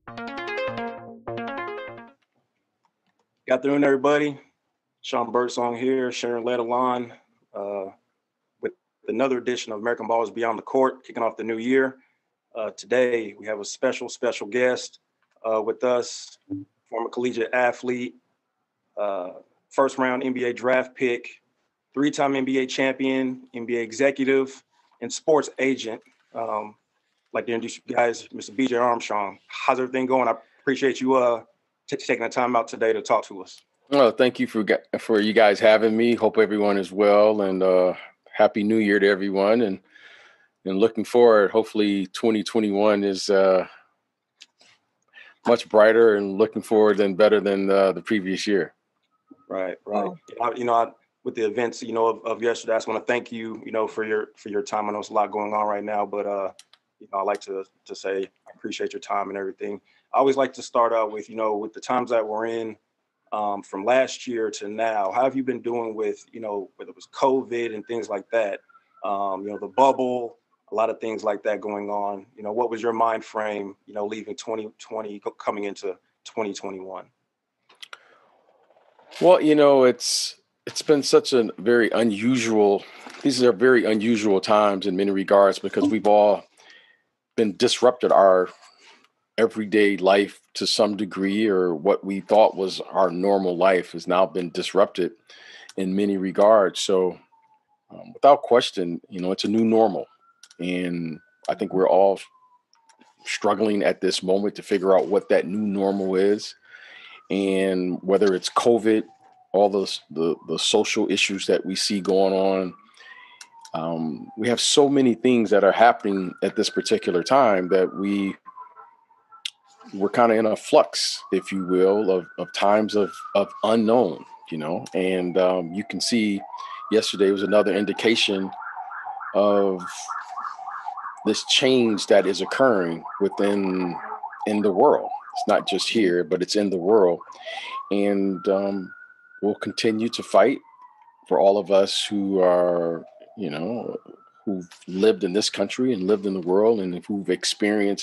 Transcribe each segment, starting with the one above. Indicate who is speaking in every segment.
Speaker 1: Good afternoon, everybody. Sean Birdsong here, Sharon Ledalon, uh, with another edition of American Ballers Beyond the Court, kicking off the new year. Today, we have a special guest with us, former collegiate athlete, uh, first round NBA draft pick, three-time NBA champion, NBA executive, and sports agent. I'd like to introduce you guys, Mr. BJ Armstrong. How's everything going? I appreciate you taking the time out today to talk to us.
Speaker 2: Well, thank you for you guys having me. Hope everyone is well, and happy New Year to everyone. And looking forward. Hopefully, 2021 is much brighter, and looking forward and better than the previous year.
Speaker 1: Right. With the events, of yesterday, I just want to thank you, for your time. I know it's a lot going on right now, but I like to say I appreciate your time and everything. I always like to start out with, with the times that we're in. From last year to now, how have you been doing with, whether it was COVID and things like that, the bubble, a lot of things like that going on? What was your mind frame, leaving 2020, coming into 2021?
Speaker 2: Well, it's been such a very unusual. These are very unusual times in many regards because we've all been disrupted our everyday life to some degree, or what we thought was our normal life has now been disrupted in many regards. So without question, it's a new normal. And I think we're all struggling at this moment to figure out what that new normal is. And whether it's COVID, all the social issues that we see going on, we have so many things that are happening at this particular time that we're kind of in a flux, if you will, of times of unknown, and you can see yesterday was another indication of this change that is occurring in the world. It's not just here, but it's in the world. And we'll continue to fight for all of us who are, who've lived in this country and lived in the world and who've experienced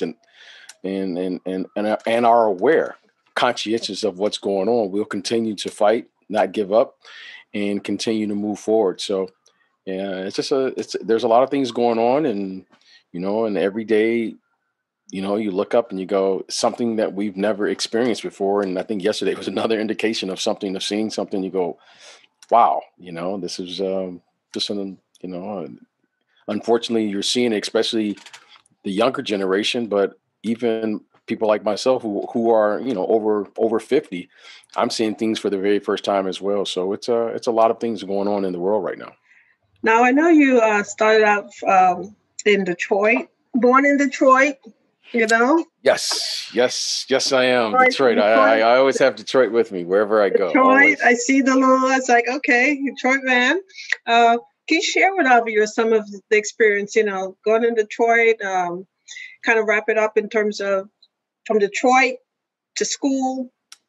Speaker 2: and are aware, conscientious of what's going on. We'll continue to fight, not give up, and continue to move forward. So, yeah, there's a lot of things going on, and and every day, you look up and you go, something that we've never experienced before. And I think yesterday was another indication of seeing something. You go, wow, this is just unfortunately, you're seeing it, especially the younger generation, but even people like myself who are, over 50, I'm seeing things for the very first time as well. So it's a lot of things going on in the world right now.
Speaker 3: Now, I know you started out in Detroit, born in Detroit,
Speaker 2: Yes, I am. Detroit. I always have Detroit with me wherever I go.
Speaker 3: Detroit.
Speaker 2: Always.
Speaker 3: I see the little, it's like, okay, Detroit man. Can you share with us some of the experience, going in Detroit, kind of wrap it up in terms of from Detroit to school,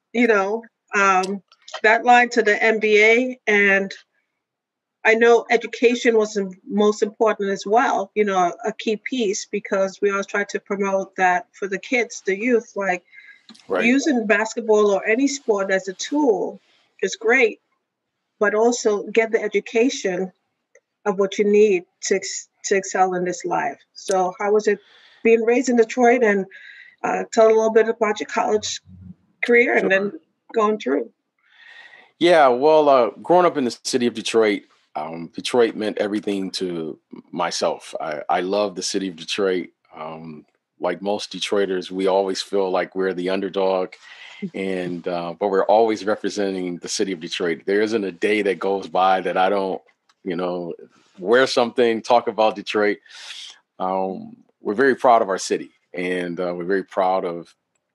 Speaker 3: that line to the MBA. And I know education was most important as well, a key piece, because we always try to promote that for the kids, the youth, like
Speaker 2: right.
Speaker 3: Using basketball or any sport as a tool is great, but also get the education of what you need to excel in this life. So how was it being raised in Detroit, and tell a little bit about your college career and then going through?
Speaker 2: Yeah, well, growing up in the city of Detroit, Detroit meant everything to myself. I love the city of Detroit. Like most Detroiters, we always feel like we're the underdog, and but we're always representing the city of Detroit. There isn't a day that goes by that I don't, wear something, talk about Detroit. We're very proud of our city, and we're very proud of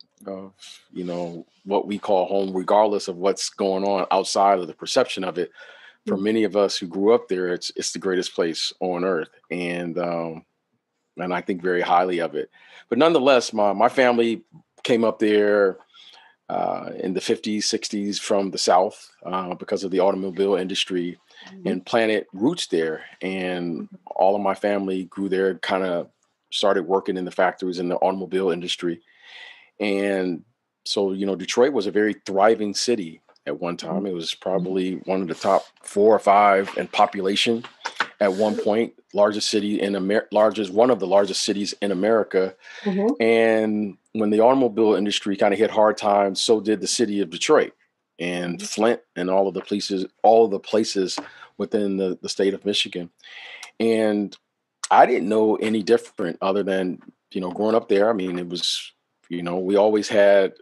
Speaker 2: what we call home, regardless of what's going on outside of the perception of it. For many of us who grew up there, it's the greatest place on earth, and I think very highly of it. But nonetheless, my family came up there in the 50s, 60s from the South because of the automobile industry, and planted roots there. And all of my family grew there, kind of started working in the factories in the automobile industry. And so, Detroit was a very thriving city at one time. It was probably one of the top 4 or 5 in population at one point, largest city in one of the largest cities in America.
Speaker 3: Mhm.
Speaker 2: And when the automobile industry kind of hit hard times, so did the city of Detroit and Flint and all of the places within the state of Michigan. And I didn't know any different other than, growing up there. I mean, it was, we always had,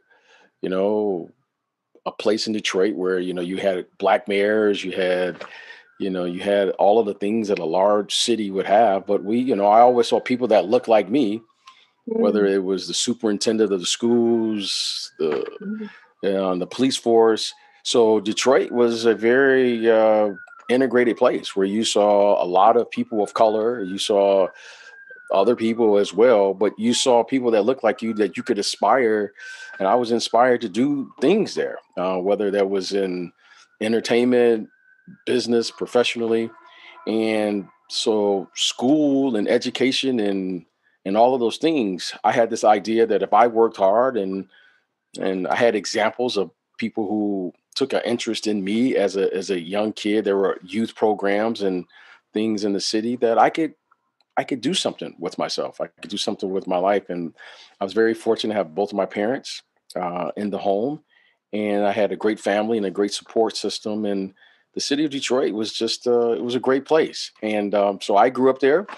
Speaker 2: a place in Detroit where, you had black mayors, you had all of the things that a large city would have. But I always saw people that looked like me, whether it was the superintendent of the schools, the police force. So Detroit was a very integrated place where you saw a lot of people of color. You saw other people as well, but you saw people that looked like you that you could aspire. And I was inspired to do things there, whether that was in entertainment, business, professionally. And so school and education and all of those things, I had this idea that if I worked hard and I had examples of people who took an interest in me as a young kid, there were youth programs and things in the city that I could do something with myself. I could do something with my life. And I was very fortunate to have both of my parents in the home. And I had a great family and a great support system. And the city of Detroit was just, it was a great place. And so I grew up there.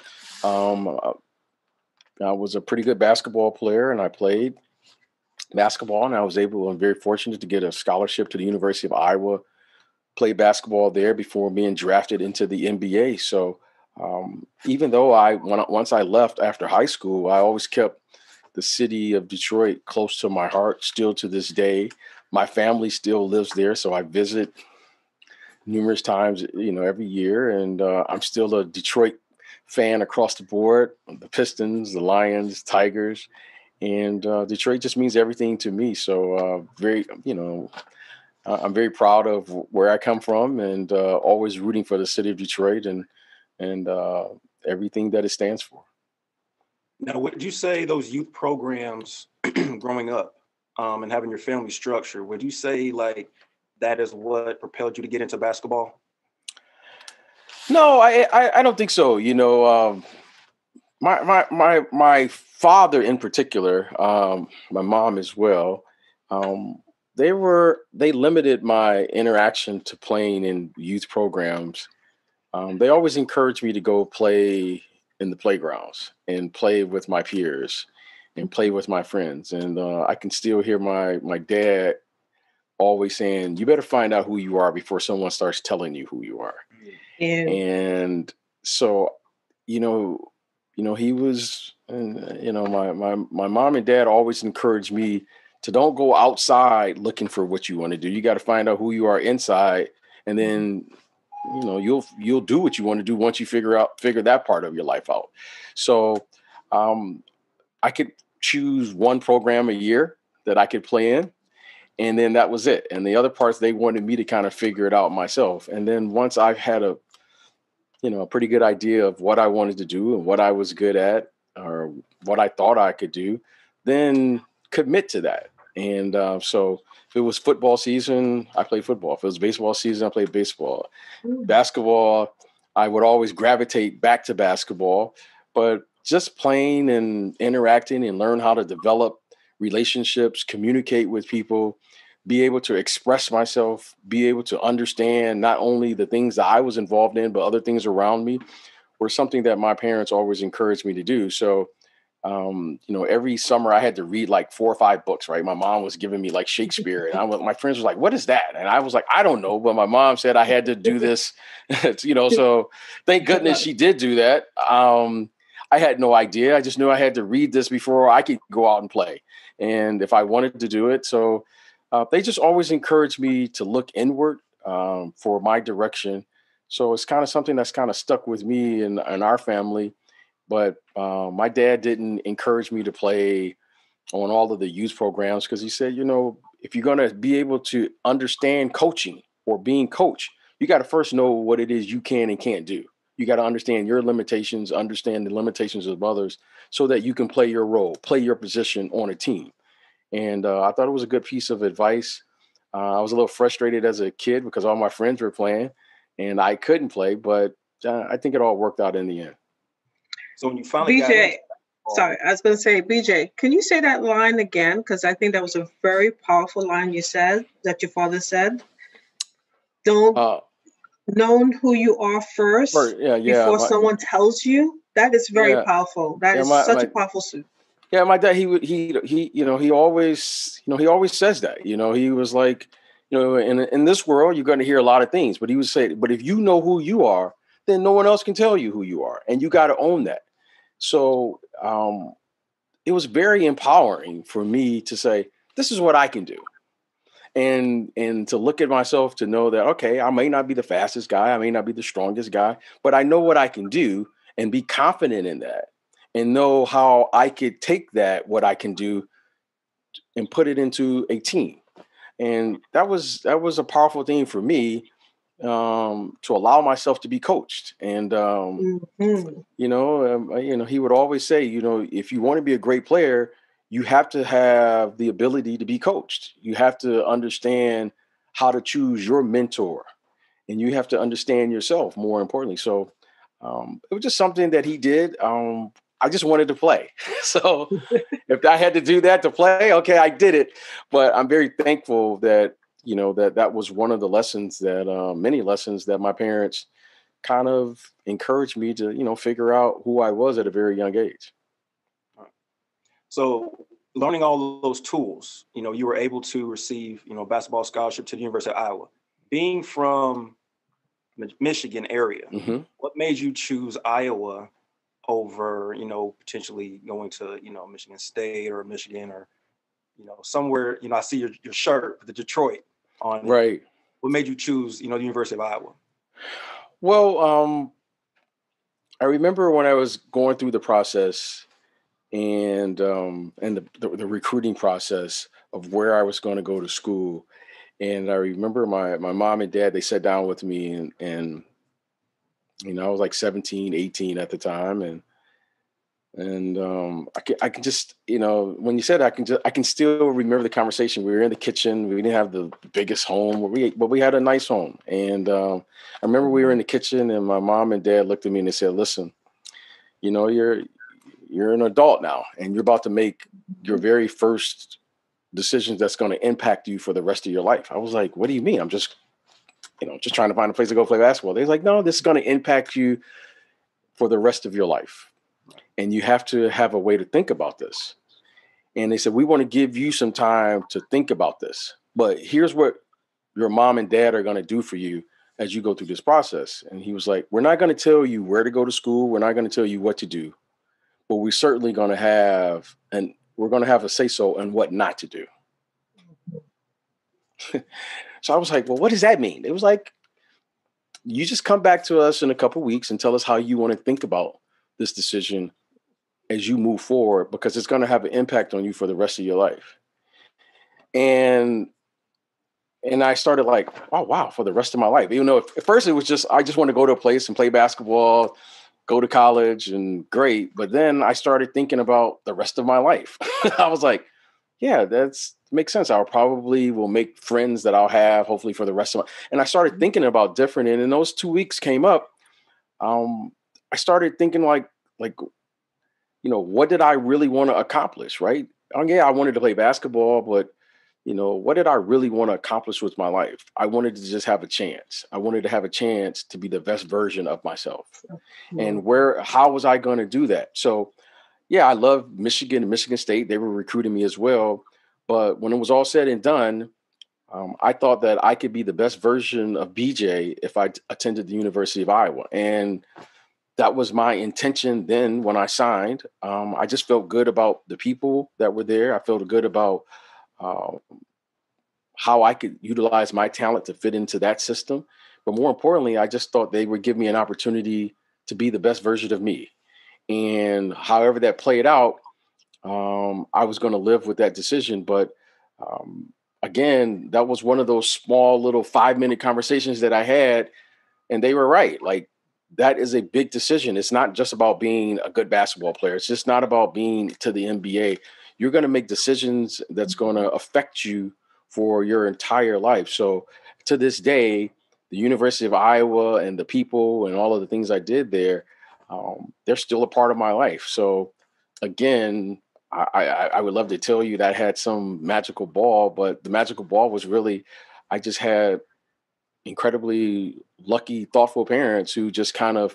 Speaker 2: I was a pretty good basketball player and I played basketball, and I'm very fortunate to get a scholarship to the University of Iowa, play basketball there before being drafted into the NBA. So even though once I left after high school, I always kept the city of Detroit close to my heart still to this day. My family still lives there, so I visit numerous times, every year. And I'm still a Detroit fan across the board, the Pistons, the Lions, Tigers. And Detroit just means everything to me. So I'm very proud of where I come from and always rooting for the city of Detroit and everything that it stands for.
Speaker 1: Now, would you say those youth programs growing up and having your family structure, would you say like that is what propelled you to get into basketball?
Speaker 2: No, I don't think so. My father in particular, my mom as well. Um, they limited my interaction to playing in youth programs. They always encouraged me to go play in the playgrounds and play with my peers and play with my friends. And I can still hear my dad always saying, "You better find out who you are before someone starts telling you who you are."
Speaker 3: Yeah.
Speaker 2: And so, you know, he was, my mom and dad always encouraged me to don't go outside looking for what you want to do. You got to find out who you are inside, and then you'll do what you want to do once you figure that part of your life out. So um, I could choose one program a year that I could play in, and then that was it. And the other parts they wanted me to kind of figure it out myself. And then once I had a pretty good idea of what I wanted to do and what I was good at or what I thought I could do, then commit to that. And so if it was football season, I played football. If it was baseball season, I played baseball. Basketball, I would always gravitate back to basketball, but just playing and interacting and learn how to develop relationships, communicate with people, be able to express myself, be able to understand not only the things that I was involved in, but other things around me were something that my parents always encouraged me to do. So, every summer I had to read like 4 or 5 books, right? My mom was giving me like Shakespeare and my friends were like, "What is that?" And I was like, "I don't know." But my mom said I had to do this, so thank goodness she did do that. I had no idea. I just knew I had to read this before I could go out and play. And if I wanted to do it, so they just always encouraged me to look inward for my direction. So it's kind of something that's kind of stuck with me and our family. But my dad didn't encourage me to play on all of the youth programs because he said, if you're going to be able to understand coaching or being coached, you got to first know what it is you can and can't do. You got to understand your limitations, understand the limitations of others so that you can play your role, play your position on a team. And I thought it was a good piece of advice. I was a little frustrated as a kid because all my friends were playing and I couldn't play, but I think it all worked out in the end.
Speaker 1: So when you finally got
Speaker 3: BJ,
Speaker 1: into
Speaker 3: sorry, I was going to say, BJ, can you say that line again? Because I think that was a very powerful line you said, that your father said. Don't know who you are first before someone tells you. That is very powerful. That is such a powerful suit.
Speaker 2: Yeah, my dad, he always says that, he was like, in this world, you're going to hear a lot of things, but he would say, but if you know who you are, then no one else can tell you who you are. And you got to own that. So it was very empowering for me to say, this is what I can do. And to look at myself to know that, okay, I may not be the fastest guy. I may not be the strongest guy, but I know what I can do and be confident in that and know how I could take that, what I can do, and put it into a team. And that was a powerful thing for me, to allow myself to be coached. And, he would always say, if you want to be a great player, you have to have the ability to be coached. You have to understand how to choose your mentor, and you have to understand yourself, more importantly. So it was just something that he did. I just wanted to play. So if I had to do that to play, okay, I did it. But I'm very thankful that, that was one of the lessons that, many lessons that my parents kind of encouraged me to, figure out who I was at a very young age.
Speaker 1: So learning all of those tools, you were able to receive, basketball scholarship to the University of Iowa. Being from Michigan area, what made you choose Iowa over, potentially going to, Michigan State or Michigan or, somewhere, I see your shirt with the Detroit on it.
Speaker 2: Right.
Speaker 1: What made you choose, the University of Iowa?
Speaker 2: Well, I remember when I was going through the process and the recruiting process of where I was going to go to school. And I remember my mom and dad, they sat down with me and I was like 17, 18 at the time. And I can just, when you said I can still remember the conversation. We were in the kitchen. We didn't have the biggest home, but we had a nice home. And I remember we were in the kitchen and my mom and dad looked at me and they said, listen, you're an adult now and you're about to make your very first decisions that's going to impact you for the rest of your life. I was like, what do you mean? I'm just trying to find a place to go play basketball. They're like, no, this is going to impact you for the rest of your life. And you have to have a way to think about this. And they said, we want to give you some time to think about this, but here's what your mom and dad are going to do for you as you go through this process. And he was like, we're not going to tell you where to go to school. We're not going to tell you what to do, but we're certainly going to have, and we're going to have a say-so on what not to do. So I was like, well, what does that mean? It was like, you just come back to us in a couple of weeks and tell us how you want to think about this decision as you move forward, because it's going to have an impact on you for the rest of your life. And I started like, oh, wow, for the rest of my life. Even though at first it was just, I just want to go to a place and play basketball, go to college and great. But then I started thinking about the rest of my life. I was like, yeah, that makes sense. I'll probably will make friends that I'll have hopefully for the rest of my, and I started thinking about different. And in those 2 weeks came up, I started thinking like, what did I really want to accomplish? Right. Yeah, I wanted to play basketball, but what did I really want to accomplish with my life? I wanted to just have a chance. I wanted to have a chance to be the best version of myself. And how was I going to do that? So, yeah, I love Michigan and Michigan State. They were recruiting me as well. But when it was all said and done, I thought that I could be the best version of BJ if I attended the University of Iowa. And that was my intention then when I signed. I just felt good about the people that were there. I felt good about how I could utilize my talent to fit into that system. But more importantly, I just thought they would give me an opportunity to be the best version of me. And however that played out, I was going to live with that decision. But again, that was one of those small little 5-minute conversations that I had. And they were right. Like, that is a big decision. It's not just about being a good basketball player. It's just not about being to the NBA. you're going to make decisions that's going to affect you for your entire life. So to this day, the University of Iowa and the people and all of the things I did there, they're still a part of my life. So again, I would love to tell you that I had some magical ball, but the magical ball was really, I just had incredibly lucky, thoughtful parents who just kind of,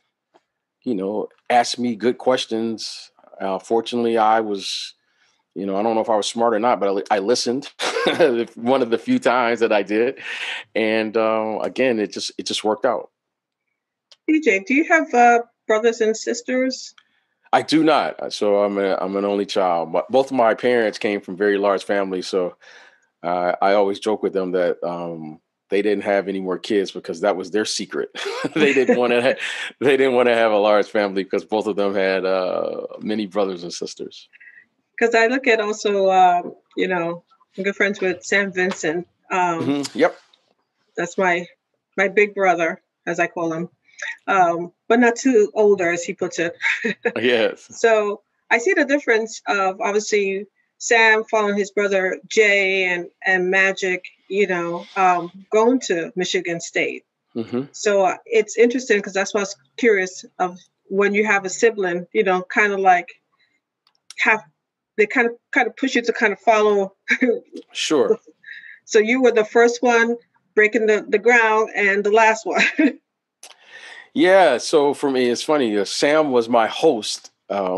Speaker 2: asked me good questions. Fortunately, I was, I don't know if I was smart or not, but I listened one of the few times that I did. And again, it just worked out.
Speaker 3: DJ, do you have brothers and sisters?
Speaker 2: I do not. So I'm an only child. Both of my parents came from very large families. So I always joke with them that they didn't have any more kids because that was their secret. They didn't want to. They didn't want to have a large family because both of them had many brothers and sisters.
Speaker 3: Because I look at also, I'm good friends with Sam Vincent.
Speaker 2: Yep.
Speaker 3: That's my big brother, as I call him, but not too older, as he puts it.
Speaker 2: Yes.
Speaker 3: So I see the difference of obviously Sam following his brother Jay and Magic, going to Michigan State.
Speaker 2: Mm-hmm.
Speaker 3: So it's interesting because that's why I was curious of when you have a sibling, kind of like they kind of push you to kind of follow.
Speaker 2: Sure.
Speaker 3: So you were the first one breaking the ground and the last one.
Speaker 2: Yeah. So for me, it's funny. Sam was my host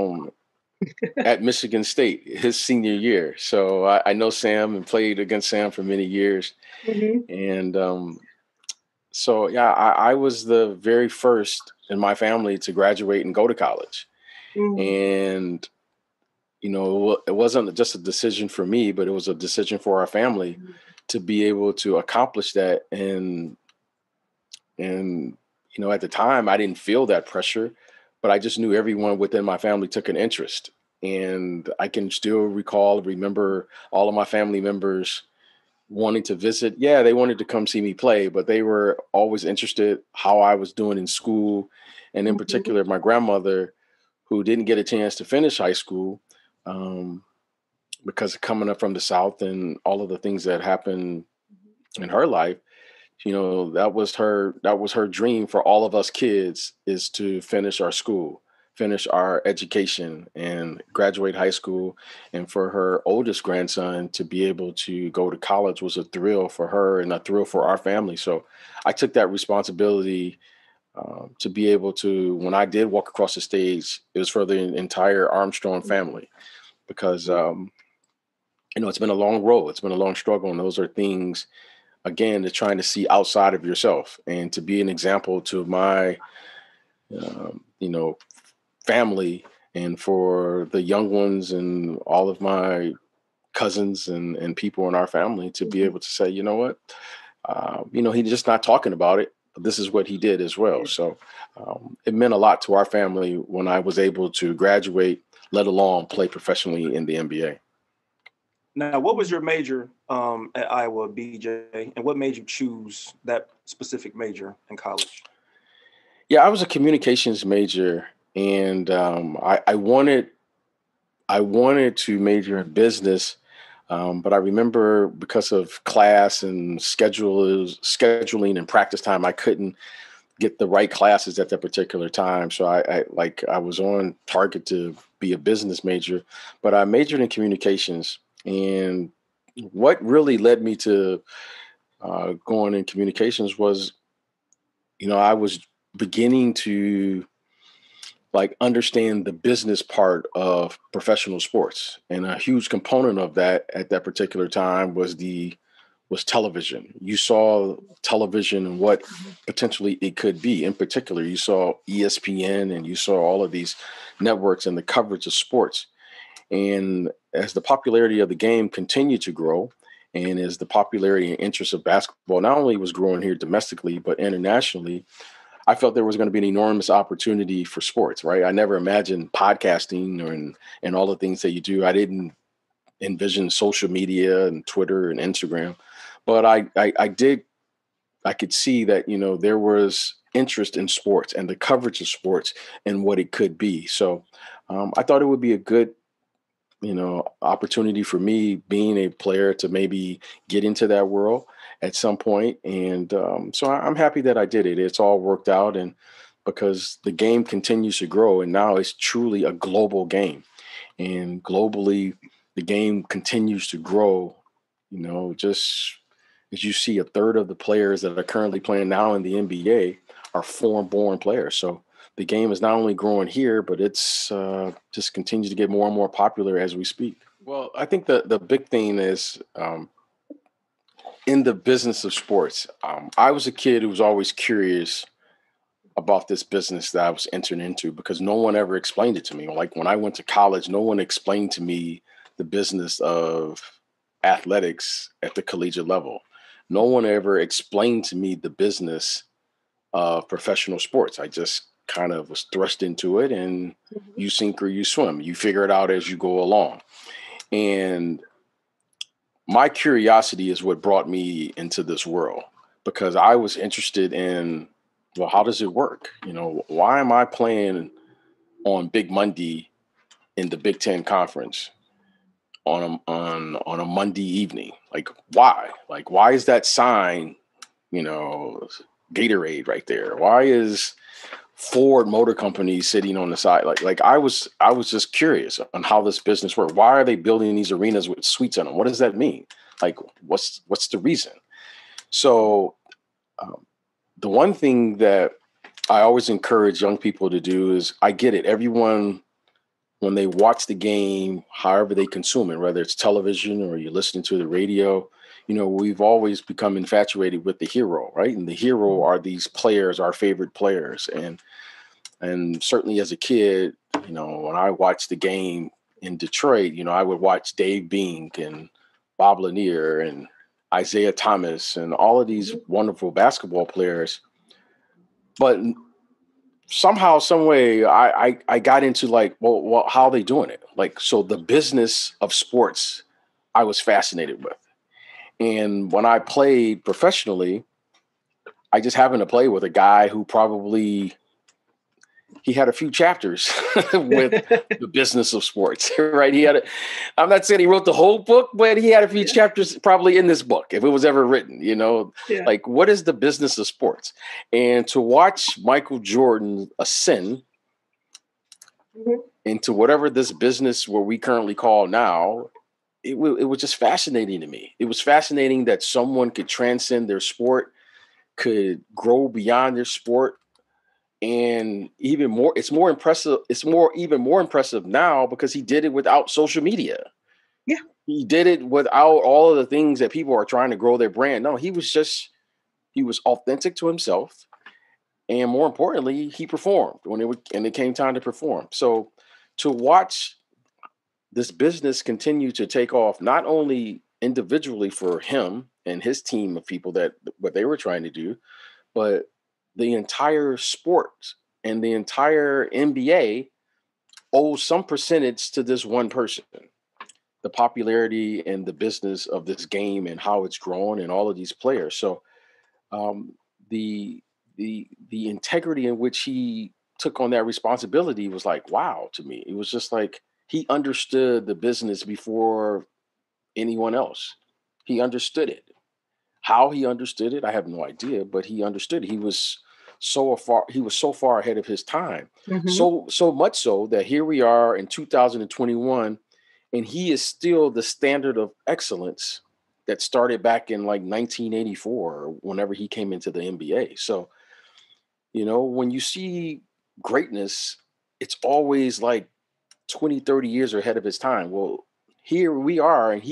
Speaker 2: at Michigan State his senior year. So I know Sam and played against Sam for many years.
Speaker 3: Mm-hmm.
Speaker 2: And so, yeah, I was the very first in my family to graduate and go to college.
Speaker 3: Mm-hmm.
Speaker 2: And, it wasn't just a decision for me, but it was a decision for our family to be able to accomplish that. And at the time, I didn't feel that pressure, but I just knew everyone within my family took an interest. And I can still remember all of my family members wanting to visit. Yeah, they wanted to come see me play, but they were always interested how I was doing in school. And in particular, my grandmother, who didn't get a chance to finish high school because of coming up from the South and all of the things that happened in her life. That was her dream for all of us kids, is to finish our school, finish our education and graduate high school. And for her oldest grandson to be able to go to college was a thrill for her and a thrill for our family. So I took that responsibility to be able to, when I did walk across the stage, it was for the entire Armstrong family, because, it's been a long road. It's been a long struggle. And those are things, again, to trying to see outside of yourself and to be an example to my, family, and for the young ones and all of my cousins and people in our family to be able to say, you know what, he's just not talking about it, but this is what he did as well. So it meant a lot to our family when I was able to graduate, let alone play professionally in the NBA.
Speaker 1: Now, what was your major at Iowa, BJ, and what made you choose that specific major in college?
Speaker 2: Yeah, I was a communications major, and I wanted to major in business, but I remember because of class and scheduling and practice time, I couldn't get the right classes at that particular time. So I was on target to be a business major, but I majored in communications. And what really led me to going in communications was, I was beginning to understand the business part of professional sports. And a huge component of that at that particular time was television. You saw television and what potentially it could be. In particular, you saw ESPN and you saw all of these networks and the coverage of sports. And as the popularity of the game continued to grow, and as the popularity and interest of basketball not only was growing here domestically, but internationally, I felt there was going to be an enormous opportunity for sports, right? I never imagined podcasting and all the things that you do. I didn't envision social media and Twitter and Instagram, but I could see that, there was interest in sports and the coverage of sports and what it could be. So I thought it would be a good opportunity for me being a player to maybe get into that world at some point. And so I'm happy that I did it. It's all worked out. And because the game continues to grow and now it's truly a global game. And globally, the game continues to grow, just as you see, a third of the players that are currently playing now in the NBA are foreign born players. So the game is not only growing here, but it's just continues to get more and more popular as we speak. Well, I think the big thing is in the business of sports. I was a kid who was always curious about this business that I was entering into because no one ever explained it to me. Like when I went to college, no one explained to me the business of athletics at the collegiate level. No one ever explained to me the business of professional sports. I just kind of was thrust into it, and
Speaker 3: Mhm.
Speaker 2: you sink or you swim. You figure it out as you go along. And my curiosity is what brought me into this world because I was interested in, well, how does it work? Why am I playing on Big Monday in the Big Ten Conference on a Monday evening? Like, why? Like, why is that sign, you know, Gatorade right there? Why is Ford Motor Company sitting on the side? Like I was just curious on how this business works. Why are they building these arenas with suites in them? What does that mean? Like, what's the reason? So um, the one thing that I always encourage young people to do is I get it. Everyone, when they watch the game, however they consume it, whether it's television or you're listening to the radio, we've always become infatuated with the hero, right? And the hero are these players, our favorite players. And certainly as a kid, when I watched the game in Detroit, I would watch Dave Bink and Bob Lanier and Isaiah Thomas and all of these wonderful basketball players. But somehow, some way, I got into like, well, how are they doing it? Like, so the business of sports, I was fascinated with. And when I played professionally, I just happened to play with a guy who probably he had a few chapters with the business of sports, right? I'm not saying he wrote the whole book, but he had a few
Speaker 3: Yeah.
Speaker 2: chapters probably in this book, if it was ever written,
Speaker 3: Yeah.
Speaker 2: like what is the business of sports? And to watch Michael Jordan ascend
Speaker 3: Mhm.
Speaker 2: into whatever this business where we currently call now, it was just fascinating to me. It was fascinating that someone could transcend their sport, could grow beyond their sport. And even more, it's more impressive. Even more impressive now because he did it without social media.
Speaker 3: Yeah.
Speaker 2: He did it without all of the things that people are trying to grow their brand. No, he was authentic to himself. And more importantly, he performed and it came time to perform. So to watch this business continue to take off, not only individually for him and his team of people that what they were trying to do, but the entire sport and the entire NBA owes some percentage to this one person. The popularity and the business of this game and how it's grown and all of these players. So um, the the integrity in which he took on that responsibility was like wow to me. It was just like he understood the business before anyone else. He understood it. How he understood it, I have no idea, but he understood it. He was so far ahead of his time.
Speaker 3: Mhm.
Speaker 2: So much so that here we are in 2021 and he is still the standard of excellence that started back in like 1984 or whenever he came into the NBA. So, when you see greatness, it's always like 20, 30 years ahead of his time. Well, here we are and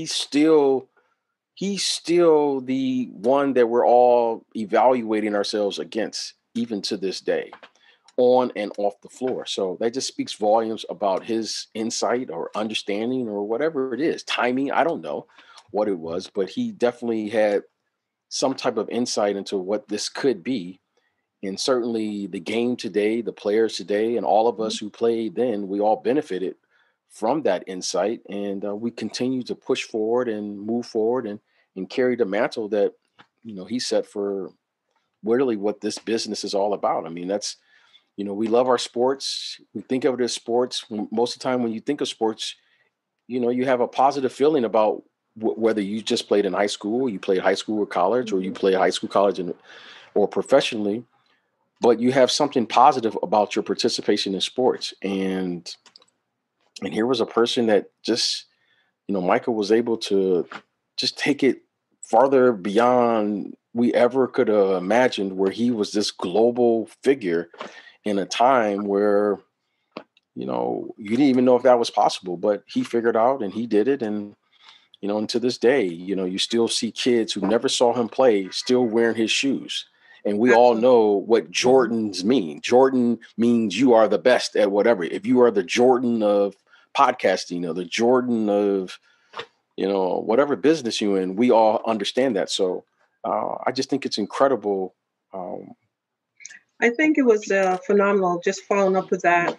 Speaker 2: he's still the one that we're all evaluating ourselves against, even to this day, on and off the floor. So that just speaks volumes about his insight or understanding or whatever it is. Timing, I don't know what it was, but he definitely had some type of insight into what this could be. And certainly the game today, the players today, and all of us who played then, we all benefited from that insight. And we continue to push forward and move forward and carry the mantle that, he set for really what this business is all about. I mean, we love our sports. We think of it as sports. Most of the time when you think of sports, you have a positive feeling about whether you just played in high school, you played high school or college, or you play high school, college, or professionally, but you have something positive about your participation in sports. And here was a person that just, Michael was able to just take it farther beyond we ever could have imagined, where he was this global figure in a time where, you didn't even know if that was possible, but he figured out and he did it. And, and to this day, you still see kids who never saw him play still wearing his shoes. And we all know what Jordans mean. Jordan means you are the best at whatever. If you are the Jordan of podcasting, or the Jordan of, whatever business you're in, we all understand that. So I just think it's incredible.
Speaker 3: I think it was phenomenal, just following up with that,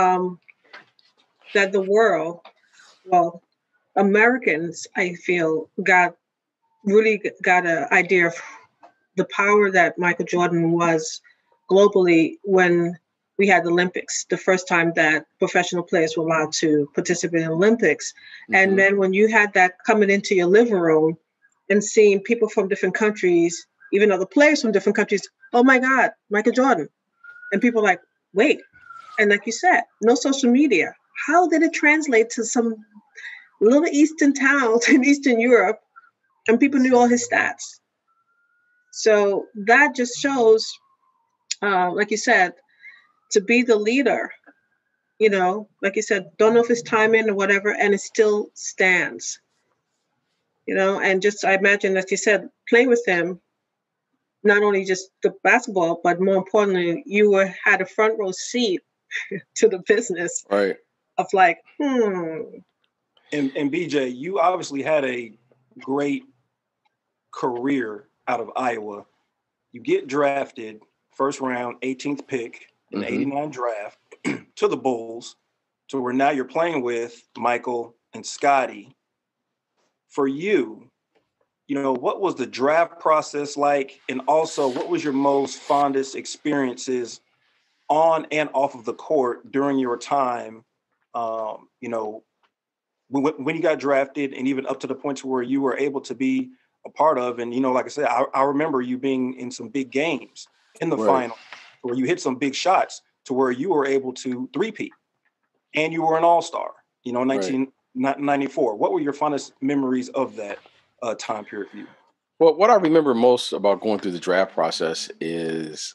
Speaker 3: that the world, well, Americans, I feel, really got an idea of the power that Michael Jordan was globally when we had the Olympics, the first time that professional players were allowed to participate in the Olympics. Mm-hmm. And then when you had that coming into your living room and seeing people from different countries, even other players from different countries, oh my God, Michael Jordan. And people are like, wait. And like you said, no social media. How did it translate to some little Eastern towns in Eastern Europe and people knew all his stats? So that just shows, like you said, to be the leader, like you said, don't know if it's timing or whatever, and it still stands, and just, I imagine, as you said, playing with him, not only just the basketball, but more importantly, you had a front row seat to the business,
Speaker 2: right?
Speaker 3: Of like,
Speaker 1: And BJ, you obviously had a great career out of Iowa. You get drafted first round, 18th pick in the 89 draft to the Bulls, to where now you're playing with Michael and Scottie. For you, what was the draft process like? And also, what was your most fondest experiences on and off of the court during your time, when you got drafted, and even up to the point to where you were able to be a part of? And, like I said, I remember you being in some big games in the final where you hit some big shots to where you were able to three-peat, and you were an all-star, 1994. What were your fondest memories of that time period for you?
Speaker 2: Well, what I remember most about going through the draft process is,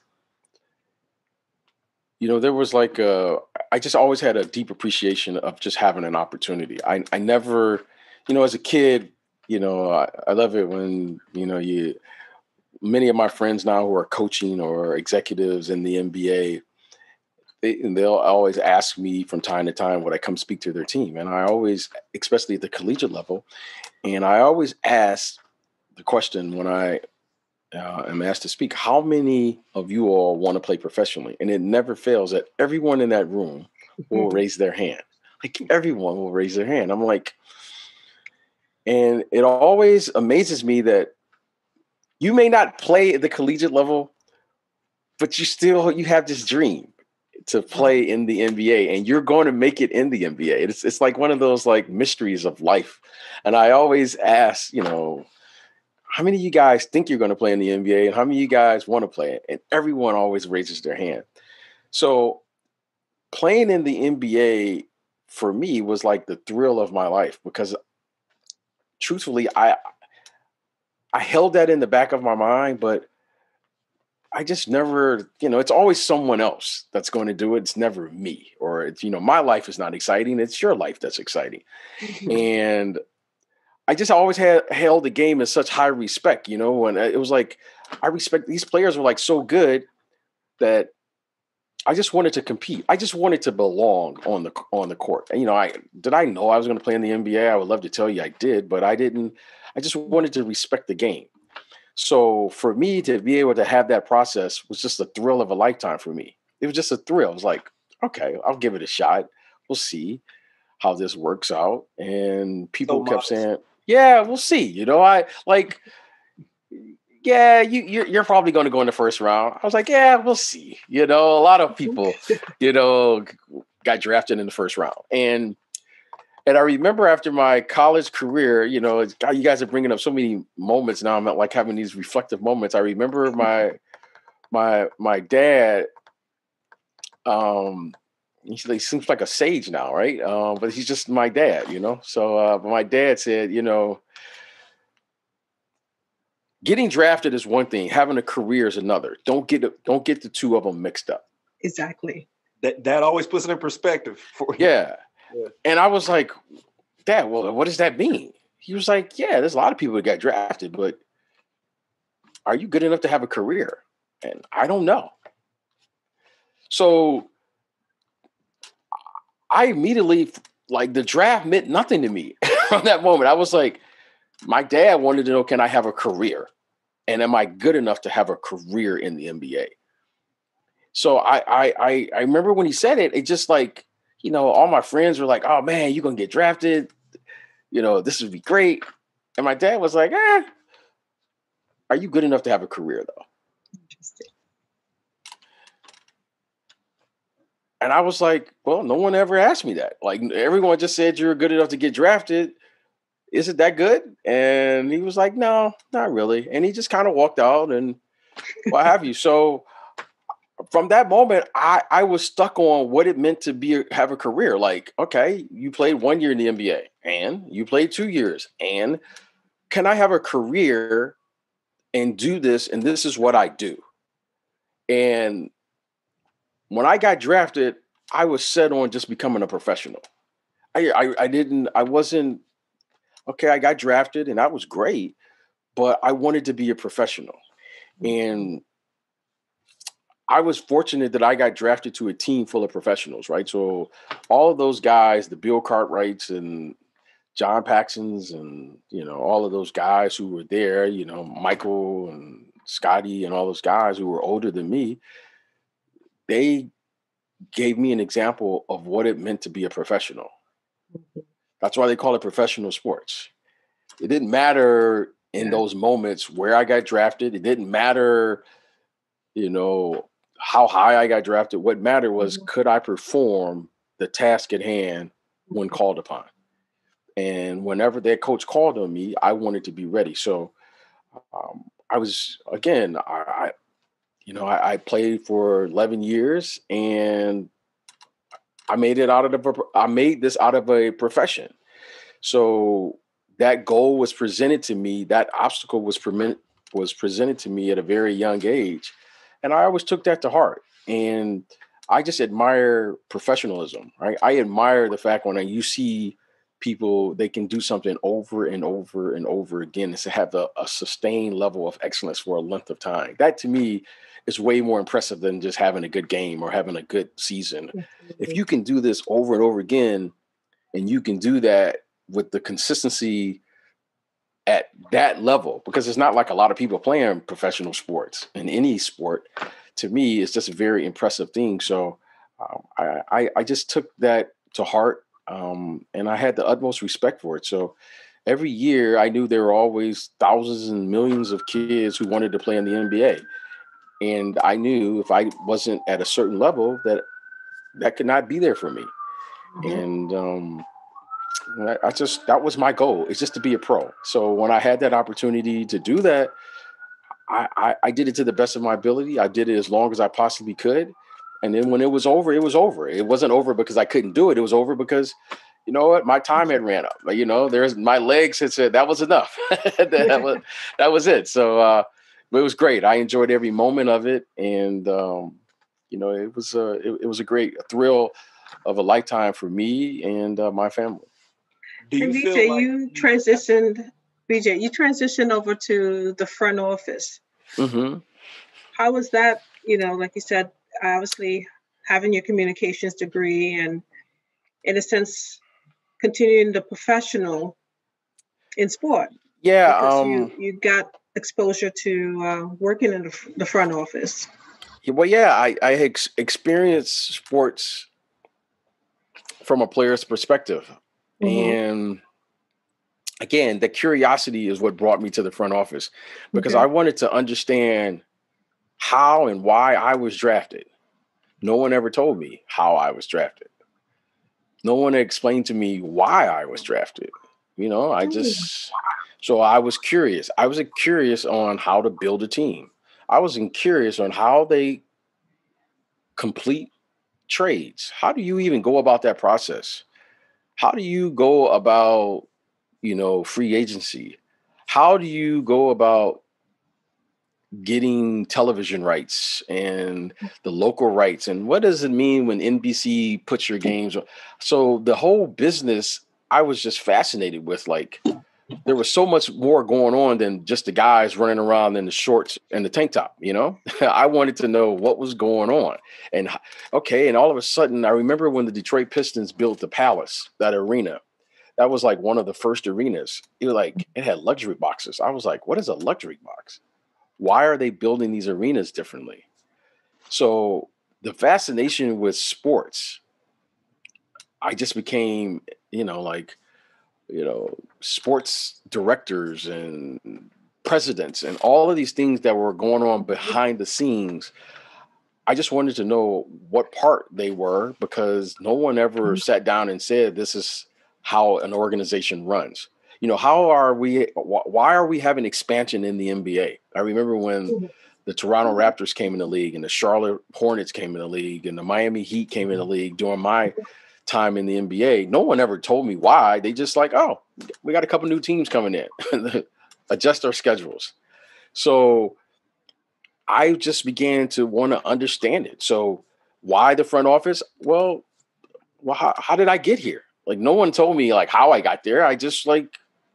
Speaker 2: there was like I just always had a deep appreciation of just having an opportunity. I never, as a kid, I love it when, many of my friends now who are coaching or executives in the NBA, they'll always ask me from time to time, would I come speak to their team? And I always, especially at the collegiate level, and I always ask the question when I am asked to speak, how many of you all want to play professionally? And it never fails that everyone in that room will raise their hand. Like, everyone will raise their hand. I'm like, and it always amazes me that you may not play at the collegiate level, but you have this dream to play in the NBA, and you're going to make it in the NBA. It's like one of those like mysteries of life. And I always ask, how many of you guys think you're going to play in the NBA, and how many of you guys want to play it? And everyone always raises their hand. So playing in the NBA for me was like the thrill of my life, because truthfully, I held that in the back of my mind, but I just never, it's always someone else that's going to do it. It's never me, or it's, my life is not exciting. It's your life that's exciting. And I just always held the game in such high respect, and it was like, I respect these players were like so good that I just wanted to compete. I just wanted to belong on the court. And, I know I was going to play in the NBA? I would love to tell you I did, but I didn't. I just wanted to respect the game. So for me to be able to have that process was just a thrill of a lifetime for me. It was just a thrill. It was like, okay, I'll give it a shot. We'll see how this works out. And people kept saying, yeah, we'll see. You're probably going to go in the first round. I was like, yeah, we'll see. A lot of people, got drafted in the first round. And And I remember after my college career, you know, God, you guys are bringing up so many moments now. I'm like having these reflective moments. I remember my dad. He seems like a sage now, right? But he's just my dad, you know. So my dad said, you know, getting drafted is one thing, having a career is another. Don't get the two of them mixed up.
Speaker 3: Exactly.
Speaker 1: That always puts it in perspective for you.
Speaker 2: Yeah. And I was like, Dad, well, what does that mean? He was like, yeah, there's a lot of people that got drafted, but are you good enough to have a career? And I don't know. So I immediately, like, the draft meant nothing to me from that moment. I was like, my dad wanted to know, can I have a career? And am I good enough to have a career in the NBA? So I remember when he said it, it just like, you know, all my friends were like, oh man, you're going to get drafted. You know, this would be great. And my dad was like, are you good enough to have a career though?
Speaker 3: Interesting.
Speaker 2: And I was like, well, no one ever asked me that. Like everyone just said you're good enough to get drafted. Is it that good? And he was like, no, not really. And he just kind of walked out and what have you. So from that moment, I was stuck on what it meant to have a career. Like, okay, you played 1 year in the NBA and you played 2 years. And can I have a career and do this? And this is what I do. And when I got drafted, I was set on just becoming a professional. I wasn't, okay, I got drafted and that was great, but I wanted to be a professional. And I was fortunate that I got drafted to a team full of professionals, right? So all of those guys, the Bill Cartwrights and John Paxsons and, you know, all of those guys who were there, you know, Michael and Scotty and all those guys who were older than me, they gave me an example of what it meant to be a professional. That's why they call it professional sports. It didn't matter in those moments where I got drafted. It didn't matter, you know, how high I got drafted. What mattered was, could I perform the task at hand when called upon? And whenever their coach called on me, I wanted to be ready. So I was, again, I played for 11 years and I made this out of a profession. So that goal was presented to me. That obstacle was presented to me at a very young age. And I always took that to heart. And I just admire professionalism, right? I admire the fact when you see people, they can do something over and over and over again and to have a sustained level of excellence for a length of time. That to me is way more impressive than just having a good game or having a good season. If you can do this over and over again, and you can do that with the consistency at that level, because it's not like a lot of people playing professional sports in any sport. To me, it's just a very impressive thing. So I just took that to heart, and I had the utmost respect for it. So every year I knew there were always thousands and millions of kids who wanted to play in the NBA. And I knew if I wasn't at a certain level that could not be there for me. And that was my goal, is just to be a pro. So when I had that opportunity to do that, I did it to the best of my ability. I did it as long as I possibly could. And then when it was over, it was over. It wasn't over because I couldn't do it. It was over because, you know what, my time had ran up. You know, my legs had said that was enough. that was it. So but it was great. I enjoyed every moment of it. And, you know, it was a great thrill of a lifetime for me and my family.
Speaker 3: Do you feel like you transitioned over to the front office?
Speaker 2: Mm-hmm.
Speaker 3: How was that? You know, like you said, obviously having your communications degree and, in a sense, continuing the professional in sport.
Speaker 2: Yeah,
Speaker 3: because you got exposure to working in the front office.
Speaker 2: Well, yeah, I experienced sports from a player's perspective. And again, the curiosity is what brought me to the front office, because I wanted to understand how and why I was drafted. No one ever told me how I was drafted. no one explained to me why I was drafted. So I was curious. I was curious on how to build a team. I was curious on how they complete trades. How do you even go about that process? How do you go about, free agency? How do you go about getting television rights and the local rights? And what does it mean when NBC puts your games on? So the whole business, I was just fascinated with. Like, there was so much more going on than just the guys running around in the shorts and the tank top, I wanted to know what was going on. And and all of a sudden, I remember when the Detroit Pistons built the Palace, that arena. That was like one of the first arenas. It had luxury boxes. I was like, what is a luxury box? Why are they building these arenas differently? So the fascination with sports, I just became, sports directors and presidents and all of these things that were going on behind the scenes. I just wanted to know what part they were, because no one ever sat down and said, this is how an organization runs. Why are we having expansion in the NBA? I remember when the Toronto Raptors came in the league and the Charlotte Hornets came in the league and the Miami Heat came in the league during my time in the NBA. No one ever told me why. They just like, oh, we got a couple new teams coming in, adjust our schedules. So I just began to want to understand it. So why the front office? Well, how did I get here? Like, no one told me like how I got there. I just I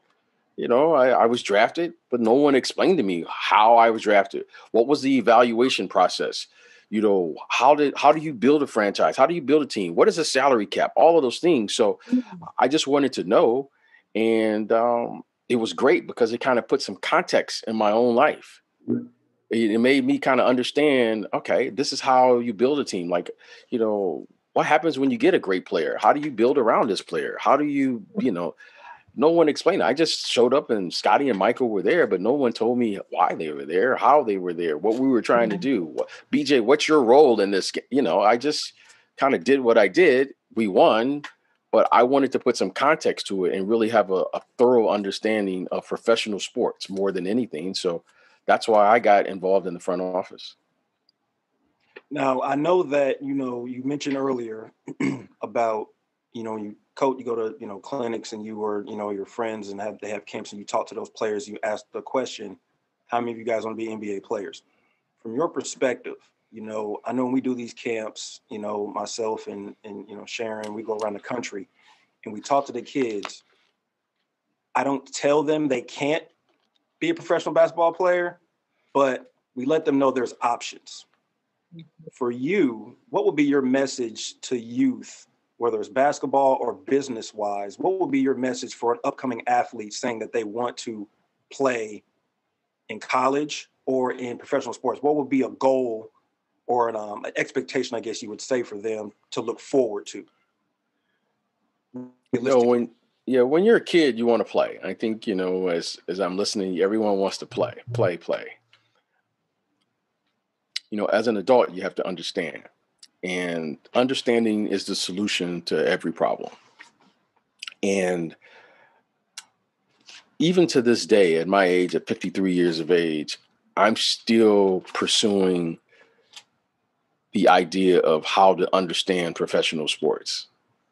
Speaker 2: was drafted, but no one explained to me how I was drafted. What was the evaluation process? How do you build a franchise? How do you build a team? What is a salary cap? All of those things. So I just wanted to know. And it was great because it kind of put some context in my own life. It made me kind of understand, okay, this is how you build a team. Like, what happens when you get a great player? How do you build around this player? How do you, no one explained it. I just showed up and Scotty and Michael were there, but no one told me why they were there, how they were there, what we were trying to do. BJ, what's your role in this? I just kind of did what I did. We won, but I wanted to put some context to it and really have a thorough understanding of professional sports more than anything. So that's why I got involved in the front office.
Speaker 1: Now, I know that, you mentioned earlier about, you coach, you go to, clinics and you were, your friends and they have camps and you talk to those players. You ask the question, how many of you guys want to be NBA players? From your perspective, I know when we do these camps, myself and Sharon, we go around the country and we talk to the kids. I don't tell them they can't be a professional basketball player, but we let them know there's options. For you, what would be your message to youth, whether it's basketball or business wise? What would be your message for an upcoming athlete saying that they want to play in college or in professional sports? What would be a goal or an expectation, I guess you would say, for them to look forward to?
Speaker 2: When you're a kid, you want to play. I think, as I'm listening, everyone wants to play. As an adult, you have to understand. And understanding is the solution to every problem. And even to this day, at my age, at 53 years of age, I'm still pursuing the idea of how to understand professional sports,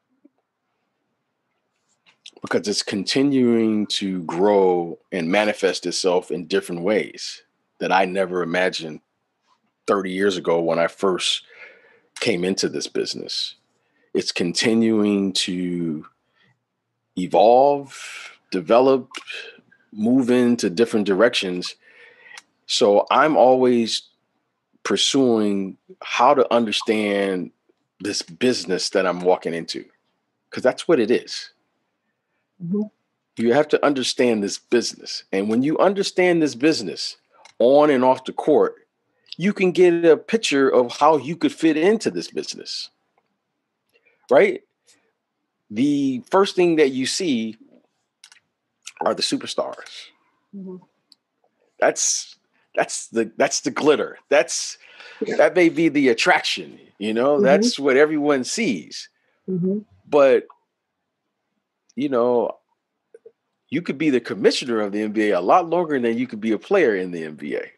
Speaker 2: because it's continuing to grow and manifest itself in different ways that I never imagined 30 years ago when I first came into this business. It's continuing to evolve, develop, move into different directions. So I'm always pursuing how to understand this business that I'm walking into, because that's what it is. Mm-hmm. You have to understand this business. And when you understand this business on and off the court, you can get a picture of how you could fit into this business, right? The first thing that you see are the superstars. Mm-hmm. That's the glitter. That may be the attraction, mm-hmm. That's what everyone sees. Mm-hmm. But, you know, you could be the commissioner of the NBA a lot longer than you could be a player in the NBA.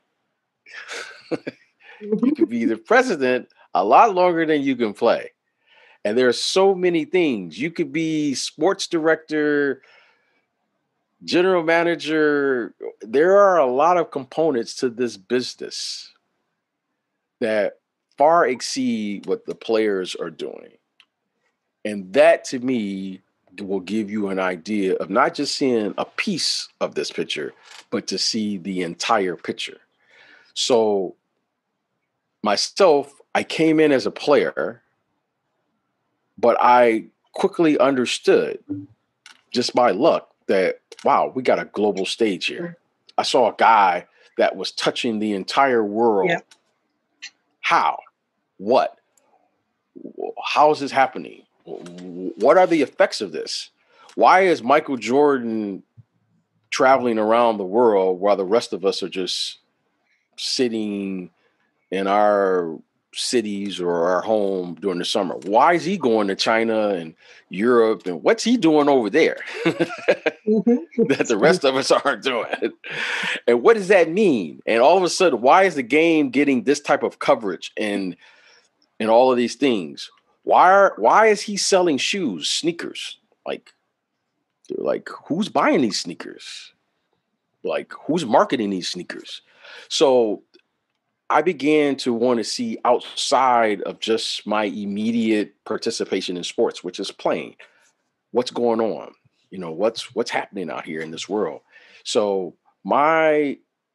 Speaker 2: You could be the president a lot longer than you can play. And there are so many things. You could be sports director, general manager. There are a lot of components to this business that far exceed what the players are doing. And that to me will give you an idea of not just seeing a piece of this picture, but to see the entire picture. So myself, I came in as a player, but I quickly understood just by luck that, wow, we got a global stage here. I saw a guy that was touching the entire world.
Speaker 3: Yeah.
Speaker 2: How? What? How is this happening? What are the effects of this? Why is Michael Jordan traveling around the world while the rest of us are just sitting in our cities or our home during the summer? Why is he going to China and Europe, and what's he doing over there that the rest of us aren't doing? And what does that mean? And all of a sudden, why is the game getting this type of coverage and all of these things? Why is he selling shoes, sneakers? Like who's buying these sneakers? Like who's marketing these sneakers? So I began to want to see outside of just my immediate participation in sports, which is playing. What's going on? You know, what's happening out here in this world? So my,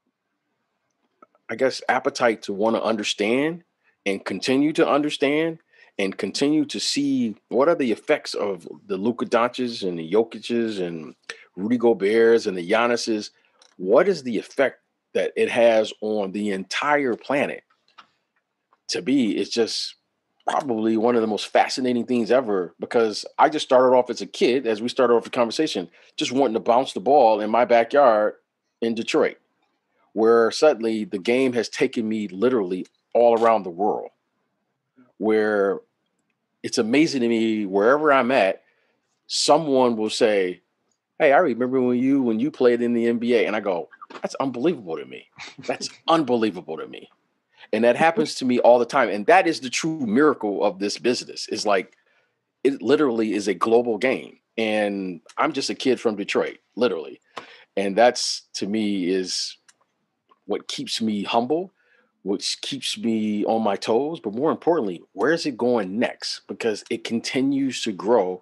Speaker 2: I guess, appetite to want to understand and continue to understand and continue to see what are the effects of the Luka Doncic and the Jokic's and Rudy Gobert's and the Giannis's. What is the effect that it has on the entire planet? To me, it's just probably one of the most fascinating things ever, because I just started off as a kid, as we started off the conversation, just wanting to bounce the ball in my backyard in Detroit, where suddenly the game has taken me literally all around the world, where it's amazing to me wherever I'm at, someone will say, hey, I remember when you played in the NBA. And I go, that's unbelievable to me. That's unbelievable to me. And that happens to me all the time. And that is the true miracle of this business. Is like, it literally is a global game. And I'm just a kid from Detroit, literally. And that's, to me, is what keeps me humble, which keeps me on my toes. But more importantly, where is it going next? Because it continues to grow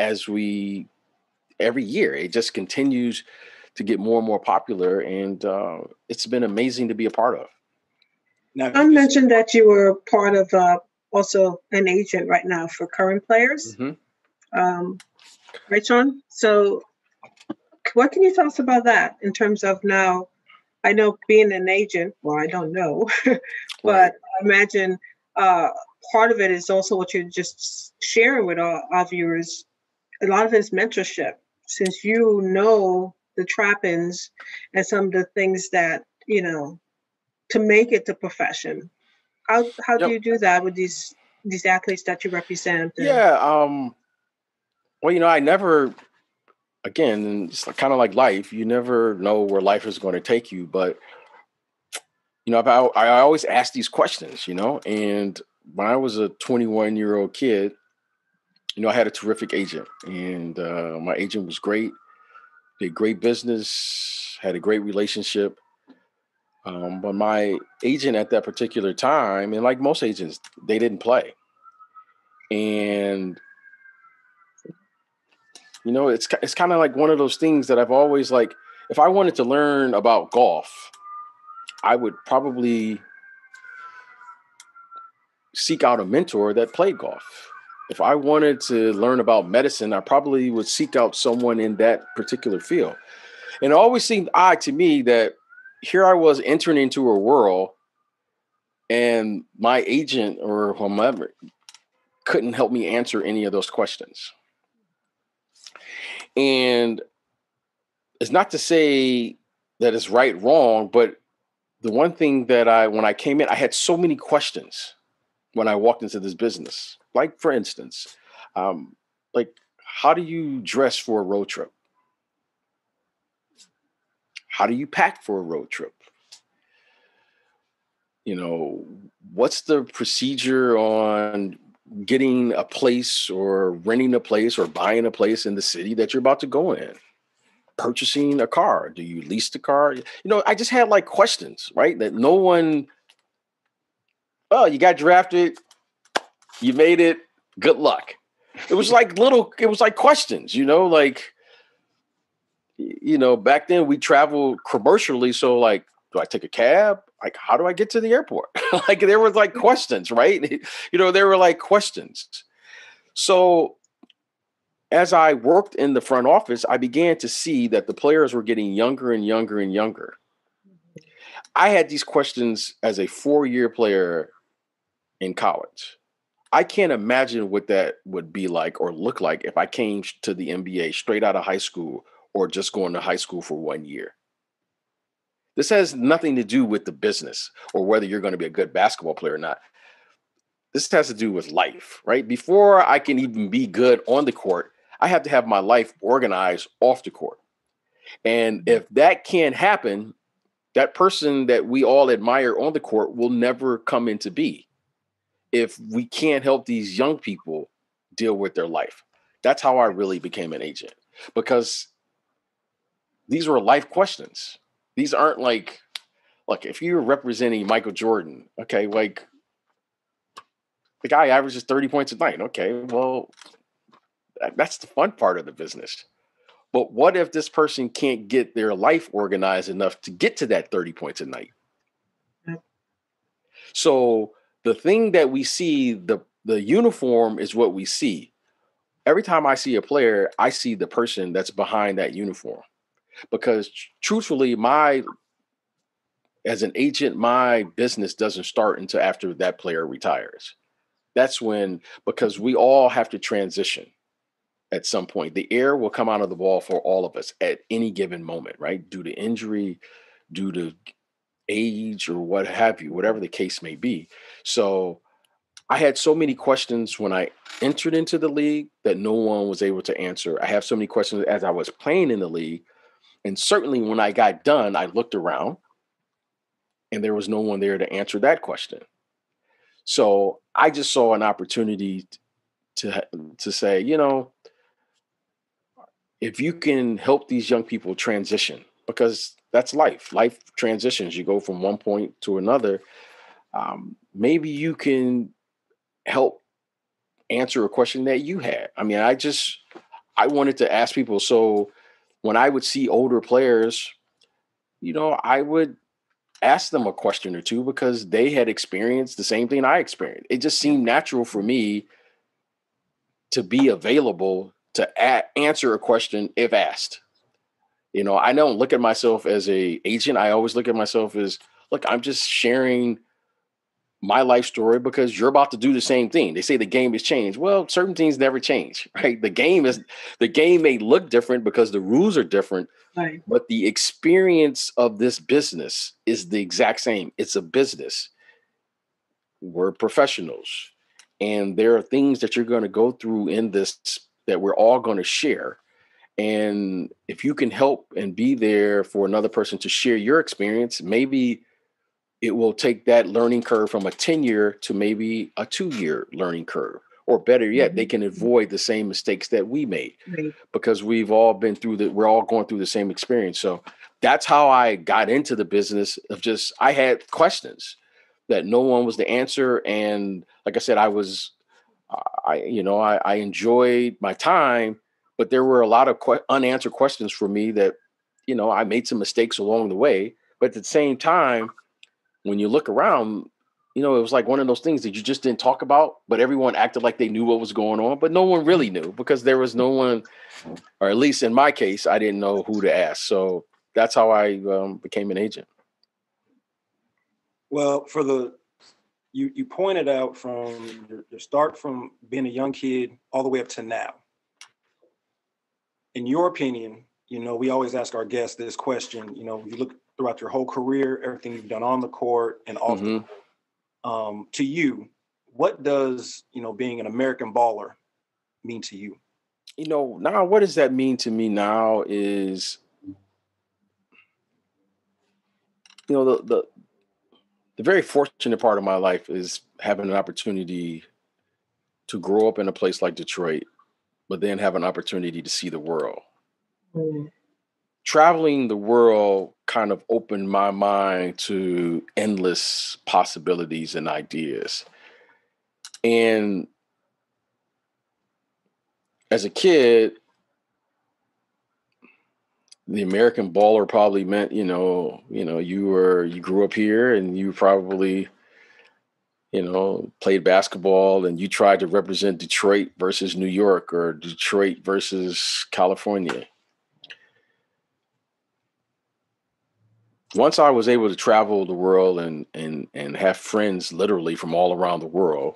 Speaker 2: every year. It just continues to get more and more popular. And it's been amazing to be a part of.
Speaker 3: Now, I mentioned that you were part of also an agent right now for current players.
Speaker 2: Mm-hmm.
Speaker 3: Right, Sean? So what can you tell us about that in terms of now? I know being an agent, well, I don't know, but
Speaker 2: Right.
Speaker 3: I imagine part of it is also what you're just sharing with our viewers. A lot of it is mentorship, since you know the trappings and some of the things that, to make it the profession. How do you do that with these athletes that you represent?
Speaker 2: Yeah. Well, I never, again, it's kind of like life. You never know where life is going to take you. But, I always ask these questions, and when I was a 21-year-old kid, I had a terrific agent, and my agent was great, did great business, had a great relationship. But my agent at that particular time, and like most agents, they didn't play. And, it's kind of like one of those things that I've always like, if I wanted to learn about golf, I would probably seek out a mentor that played golf. If I wanted to learn about medicine, I probably would seek out someone in that particular field. And it always seemed odd to me that here I was entering into a world and my agent or whomever couldn't help me answer any of those questions. And it's not to say that it's right, wrong, but the one thing that when I came in, I had so many questions when I walked into this business. Like, for instance, Like, how do you dress for a road trip? How do you pack for a road trip? You know, what's the procedure on getting a place or renting a place or buying a place in the city that you're about to go in? Purchasing a car. Do you lease the car? You know, I just had like questions, right? That no one, oh, you got drafted, you made it, good luck. It was like it was like questions, you know, like, you know, back then we traveled commercially. So like, do I take a cab? Like, how do I get to the airport? Like there was like questions, right? You know, there were like questions. So as I worked in the front office, I began to see that the players were getting younger and younger and younger. I had these questions as a 4-year player in college. I can't imagine what that would be like or look like if I came to the NBA straight out of high school or just going to high school for 1 year. This has nothing to do with the business or whether you're going to be a good basketball player or not. This has to do with life, right? Before I can even be good on the court, I have to have my life organized off the court. And if that can't happen, that person that we all admire on the court will never come into be if we can't help these young people deal with their life. That's how I really became an agent, because these were life questions. These aren't like if you're representing Michael Jordan, okay, like the guy averages 30 points a night. Okay, well, that's the fun part of the business. But what if this person can't get their life organized enough to get to that 30 points a night?
Speaker 3: Yep.
Speaker 2: So the thing that we see, the uniform is what we see. Every time I see a player, I see the person that's behind that uniform. Because truthfully, as an agent, my business doesn't start until after that player retires. That's when, because we all have to transition at some point. The air will come out of the ball for all of us at any given moment, right? Due to injury, due to age, or what have you, whatever the case may be. So I had so many questions when I entered into the league that no one was able to answer. I have so many questions as I was playing in the league. And certainly when I got done, I looked around and there was no one there to answer that question. So I just saw an opportunity to say, you know, if you can help these young people transition, because that's life. Life transitions. You go from one point to another. Maybe you can help answer a question that you had. I mean, I wanted to ask people. So when I would see older players, you know, I would ask them a question or two because they had experienced the same thing I experienced. It just seemed natural for me to be available to answer a question if asked. You know, I don't look at myself as a agent. I always look at myself as, look, I'm just sharing my life story because you're about to do the same thing. They say the game has changed. Well, certain things never change, right? The game may look different because the rules are different,
Speaker 3: Right.
Speaker 2: but the experience of this business is the exact same. It's a business. We're professionals. And there are things that you're going to go through in this that we're all going to share. And if you can help and be there for another person to share your experience, maybe it will take that learning curve from a 10-year to maybe a 2-year learning curve. Or better yet, they can avoid the same mistakes that we made
Speaker 3: Right.
Speaker 2: because we've all been through we're all going through the same experience. So that's how I got into the business of I had questions that no one was the answer. And like I said, I enjoyed my time, but there were a lot of unanswered questions for me that, you know, I made some mistakes along the way. But at the same time, when you look around, you know, it was like one of those things that you just didn't talk about, but everyone acted like they knew what was going on, but no one really knew because there was no one, or at least in my case, I didn't know who to ask. So that's how I became an agent.
Speaker 1: Well, you pointed out from your start from being a young kid all the way up to now. In your opinion, you know, we always ask our guests this question. You know, you look throughout your whole career, everything you've done on the court and off the court. To you, what does, you know, being an American baller mean to you?
Speaker 2: Now what does that mean to me now is, the very fortunate part of my life is having an opportunity to grow up in a place like Detroit, but then have an opportunity to see the world.
Speaker 3: Mm.
Speaker 2: Traveling the world kind of opened my mind to endless possibilities and ideas. And as a kid, the American baller probably meant, you grew up here and you probably, played basketball and you tried to represent Detroit versus New York or Detroit versus California. Once I was able to travel the world and have friends literally from all around the world,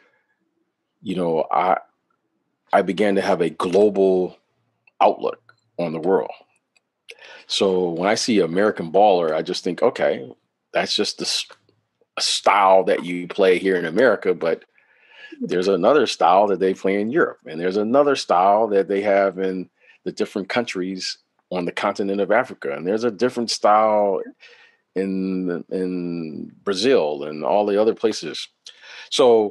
Speaker 2: I began to have a global outlook on the world. So when I see American baller, I just think, okay, that's just a style that you play here in America, but there's another style that they play in Europe, and there's another style that they have in the different countries on the continent of Africa, and there's a different style in Brazil and all the other places. So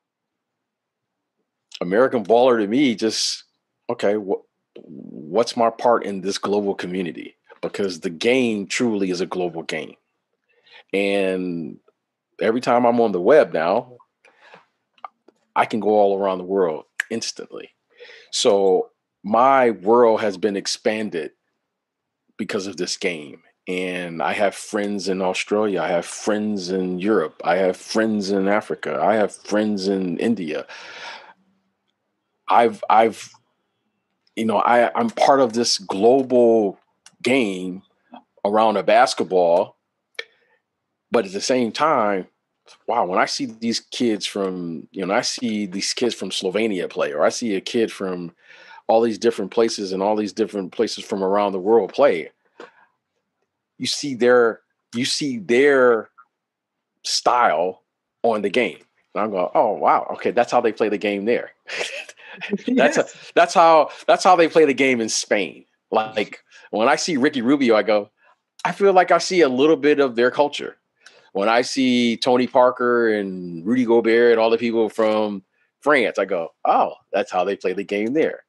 Speaker 2: American baller to me just, okay, what's my part in this global community? Because the game truly is a global game. And every time I'm on the web now, I can go all around the world instantly. So my world has been expanded because of this game. And I have friends in Australia. I have friends in Europe. I have friends in Africa. I have friends in India. I'm part of this global game around a basketball. But at the same time, wow, when I see these kids from, Slovenia play, or I see a kid from all these different places and all these different places from around the world play, you see their style on the game. And I'm going, oh wow, okay, that's how they play the game there.
Speaker 3: Yes.
Speaker 2: That's how they play the game in Spain. Like when I see Ricky Rubio, I go, I feel like I see a little bit of their culture. When I see Tony Parker and Rudy Gobert and all the people from France, I go, oh, that's how they play the game there.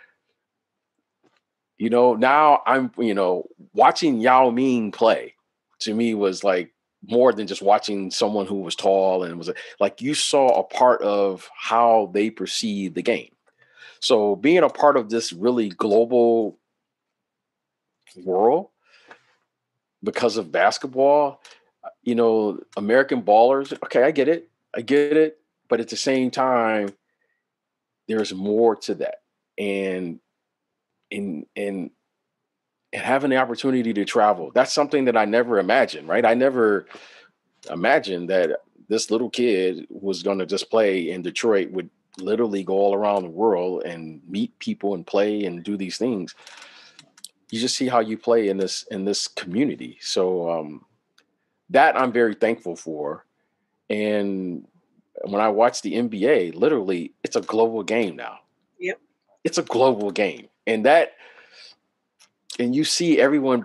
Speaker 2: Now I'm, watching Yao Ming play to me was like more than just watching someone who was tall and was like, you saw a part of how they perceive the game. So being a part of this really global world because of basketball, American ballers, okay, I get it. But at the same time, there's more to that. And and having the opportunity to travel, that's something that I never imagined, right? I never imagined that this little kid was going to just play in Detroit would literally go all around the world and meet people and play and do these things. You just see how you play in this community. So that I'm very thankful for. And when I watch the NBA, literally, it's a global game now.
Speaker 3: Yep.
Speaker 2: It's a global game, and you see everyone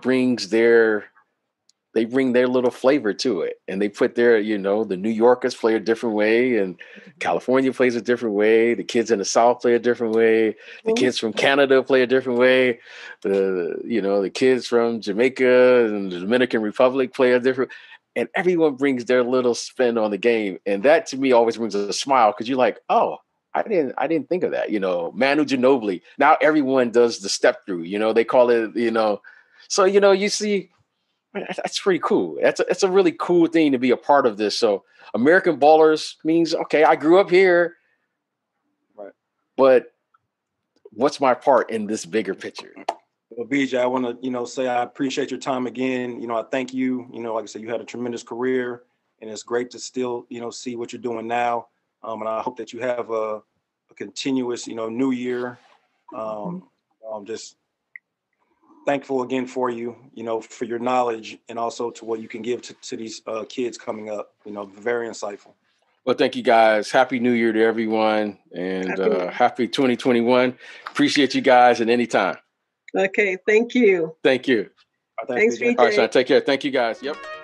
Speaker 2: they bring their little flavor to it, and they put the New Yorkers play a different way, and California plays a different way. The kids in the South play a different way. The kids from Canada play a different way. The kids from Jamaica and the Dominican Republic play a different. And everyone brings their little spin on the game, and that to me always brings a smile because you're like, oh, I didn't think of that. Manu Ginobili. Now everyone does the step through. They call it. So you see. That's pretty cool. It's a really cool thing to be a part of this. So American ballers means, okay, I grew up here,
Speaker 1: Right.
Speaker 2: But what's my part in this bigger picture?
Speaker 1: Well, BJ, I want to, say I appreciate your time again. I thank you. Like I said, you had a tremendous career, and it's great to still, see what you're doing now. And I hope that you have a continuous, new year. I'm just thankful again for you, for your knowledge and also to what you can give to these kids coming up. Very insightful.
Speaker 2: Well, thank you guys. Happy New Year to everyone, and happy 2021. Appreciate you guys at any time.
Speaker 3: Okay, thank you.
Speaker 2: Thank you.
Speaker 3: Thanks, VJ.
Speaker 2: All right, Sean, take care. Thank you guys. Yep.